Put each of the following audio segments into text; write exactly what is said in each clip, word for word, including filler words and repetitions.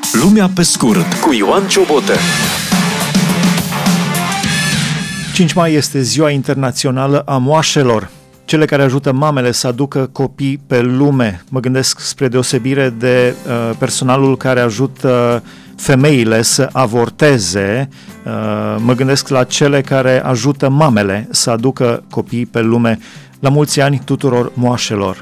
Lumea pe scurt cu Ioan Ciobotă. cinci mai este ziua internațională a moașelor, cele care ajută mamele să aducă copii pe lume. Mă gândesc spre deosebire de uh, personalul care ajută femeile să avorteze, uh, mă gândesc la cele care ajută mamele să aducă copii pe lume. La mulți ani tuturor moașelor!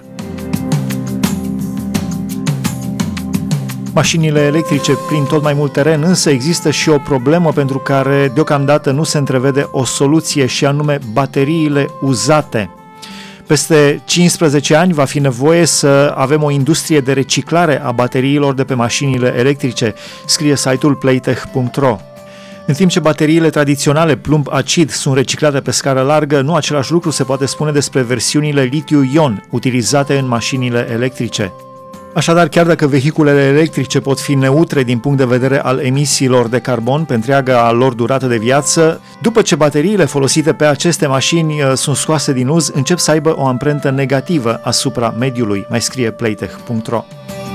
Mașinile electrice prind tot mai mult teren, însă există și o problemă pentru care deocamdată nu se întrevede o soluție, și anume bateriile uzate. Peste cincisprezece ani va fi nevoie să avem o industrie de reciclare a bateriilor de pe mașinile electrice, scrie site-ul playtech punct ro. În timp ce bateriile tradiționale plumb-acid sunt reciclate pe scară largă, nu același lucru se poate spune despre versiunile litiu-ion utilizate în mașinile electrice. Așadar, chiar dacă vehiculele electrice pot fi neutre din punct de vedere al emisiilor de carbon pe întreaga lor durată de viață, după ce bateriile folosite pe aceste mașini sunt scoase din uz, încep să aibă o amprentă negativă asupra mediului, mai scrie playtech punct ro.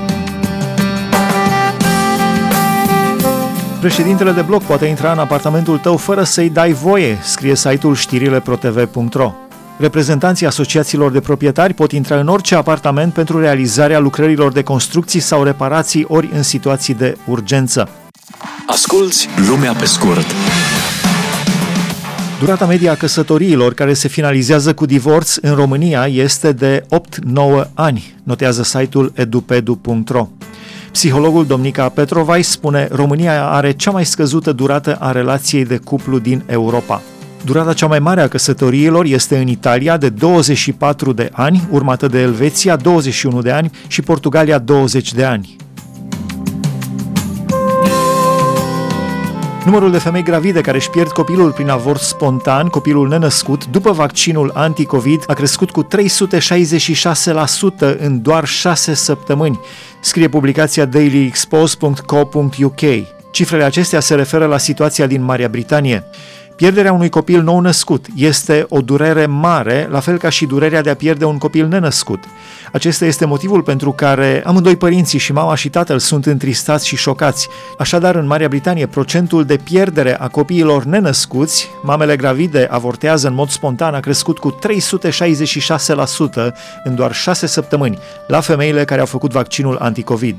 Președintele de bloc poate intra în apartamentul tău fără să-i dai voie, scrie site-ul știrile pro t v punct ro. Reprezentanții asociațiilor de proprietari pot intra în orice apartament pentru realizarea lucrărilor de construcții sau reparații, ori în situații de urgență. Asculți Lumea pe scurt. Durata medie a căsătoriilor care se finalizează cu divorț în România este de opt nouă ani, notează site-ul edupedu punct ro. Psihologul Domnica Petrovai spune: România are cea mai scăzută durată a relației de cuplu din Europa. Durata cea mai mare a căsătoriilor este în Italia, de douăzeci și patru de ani, urmată de Elveția, douăzeci și unu de ani, și Portugalia, douăzeci de ani. Numărul de femei gravide care își pierd copilul prin avort spontan, copilul nenăscut, după vaccinul anti-Covid, a crescut cu trei sute șaizeci și șase la sută în doar șase săptămâni, scrie publicația daily expose punct co punct u k. Cifrele acestea se referă la situația din Marea Britanie. Pierderea unui copil nou născut este o durere mare, la fel ca și durerea de a pierde un copil nenăscut. Acesta este motivul pentru care amândoi părinții, și mama și tatăl, sunt întristați și șocați. Așadar, în Marea Britanie, procentul de pierdere a copiilor nenăscuți, mamele gravide avortează în mod spontan, a crescut cu trei sute șaizeci și șase la sută în doar șase săptămâni, la femeile care au făcut vaccinul anti-Covid.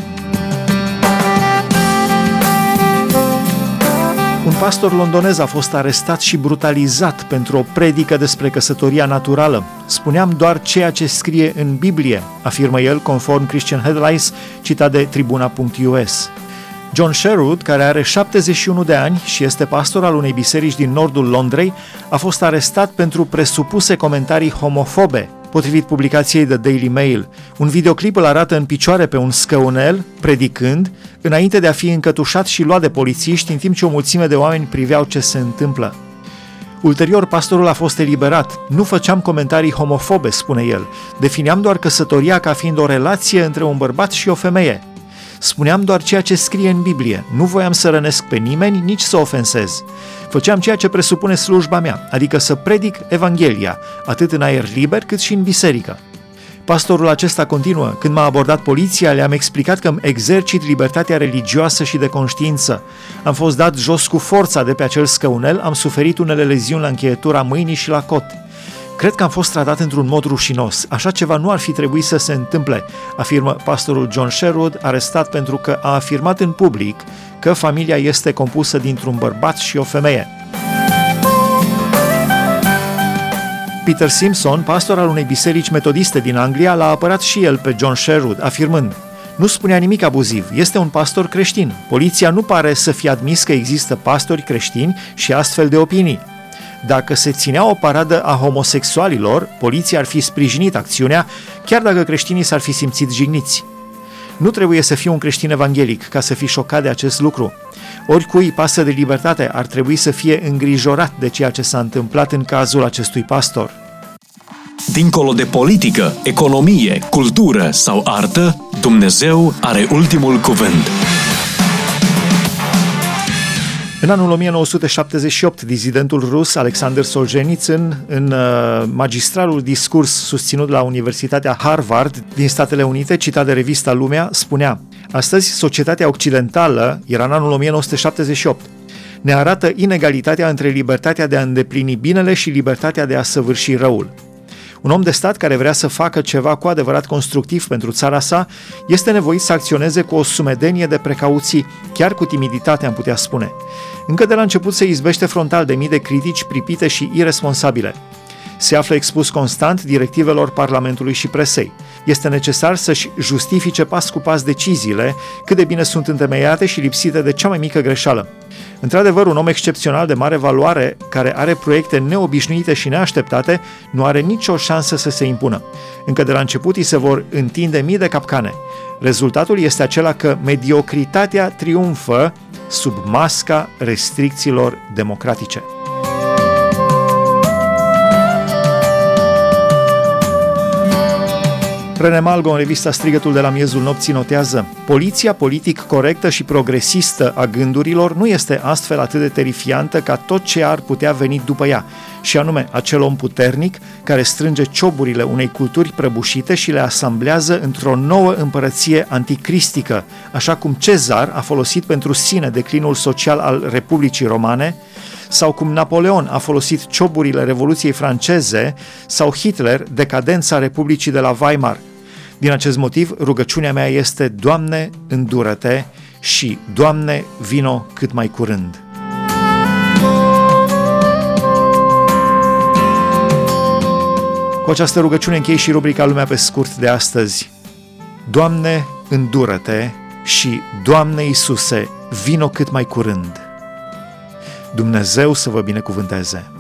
Un pastor londonez a fost arestat și brutalizat pentru o predică despre căsătoria naturală. Spuneam doar ceea ce scrie în Biblie, afirmă el, conform Christian Headlines, citat de tribuna punct u s. John Sherwood, care are șaptezeci și unu de ani și este pastor al unei biserici din nordul Londrei, a fost arestat pentru presupuse comentarii homofobe, potrivit publicației The Daily Mail. Un videoclip îl arată în picioare pe un scăunel, predicând, înainte de a fi încătușat și luat de polițiști, în timp ce o mulțime de oameni priveau ce se întâmplă. Ulterior, pastorul a fost eliberat. Nu făceam comentarii homofobe, spune el. Defineam doar căsătoria ca fiind o relație între un bărbat și o femeie. Spuneam doar ceea ce scrie în Biblie. Nu voiam să rănesc pe nimeni, nici să ofensez. Făceam ceea ce presupune slujba mea, adică să predic Evanghelia, atât în aer liber cât și în biserică. Pastorul acesta continuă: când m-a abordat poliția, le-am explicat că îmi exercit libertatea religioasă și de conștiință. Am fost dat jos cu forța de pe acel scăunel, am suferit unele leziuni la încheietura mâinii și la cot. Cred că am fost tratat într-un mod rușinos. Așa ceva nu ar fi trebuit să se întâmple, afirmă pastorul John Sherwood, arestat pentru că a afirmat în public că familia este compusă dintr-un bărbat și o femeie. Peter Simpson, pastor al unei biserici metodiste din Anglia, l-a apărat și el pe John Sherwood, afirmând: nu spunea nimic abuziv, este un pastor creștin. Poliția nu pare să fie admis că există pastori creștini și astfel de opinii. Dacă se ținea o paradă a homosexualilor, poliția ar fi sprijinit acțiunea, chiar dacă creștinii s-ar fi simțit jigniți. Nu trebuie să fii un creștin evanghelic ca să fii șocat de acest lucru. Oricui pasă de libertate ar trebui să fie îngrijorat de ceea ce s-a întâmplat în cazul acestui pastor. Dincolo de politică, economie, cultură sau artă, Dumnezeu are ultimul cuvânt. În anul o mie nouă sute șaptezeci și opt, dizidentul rus Alexander Solzhenitsyn, în uh, magistralul discurs susținut la Universitatea Harvard din Statele Unite, citat de revista Lumea, spunea: astăzi, societatea occidentală, era în anul o mie nouă sute șaptezeci și opt, ne arată inegalitatea între libertatea de a îndeplini binele și libertatea de a săvârși răul. Un om de stat care vrea să facă ceva cu adevărat constructiv pentru țara sa este nevoit să acționeze cu o sumedenie de precauții, chiar cu timiditate, am putea spune. Încă de la început se izbește frontal de mii de critici pripite și irresponsabile. Se află expus constant directivelor Parlamentului și presei. Este necesar să-și justifice pas cu pas deciziile, cât de bine sunt întemeiate și lipsite de cea mai mică greșeală. Într-adevăr, un om excepțional de mare valoare, care are proiecte neobișnuite și neașteptate, nu are nicio șansă să se impună. Încă de la început îi se vor întinde mii de capcane. Rezultatul este acela că mediocritatea triumfă sub masca restricțiilor democratice. René Malgo, în revista Strigătul de la miezul nopții, notează: poliția politic corectă și progresistă a gândurilor nu este astfel atât de terifiantă ca tot ce ar putea veni după ea, și anume acel om puternic care strânge cioburile unei culturi prăbușite și le asamblează într-o nouă împărăție anticristică, așa cum Cezar a folosit pentru sine declinul social al Republicii Romane, sau cum Napoleon a folosit cioburile Revoluției franceze, sau Hitler decadența Republicii de la Weimar. Din acest motiv, rugăciunea mea este: Doamne, îndură-te și Doamne, vino cât mai curând. Cu această rugăciune închei și rubrica Lumea pe scurt de astăzi. Doamne, îndură-te și Doamne Iisuse, vino cât mai curând. Dumnezeu să vă binecuvânteze!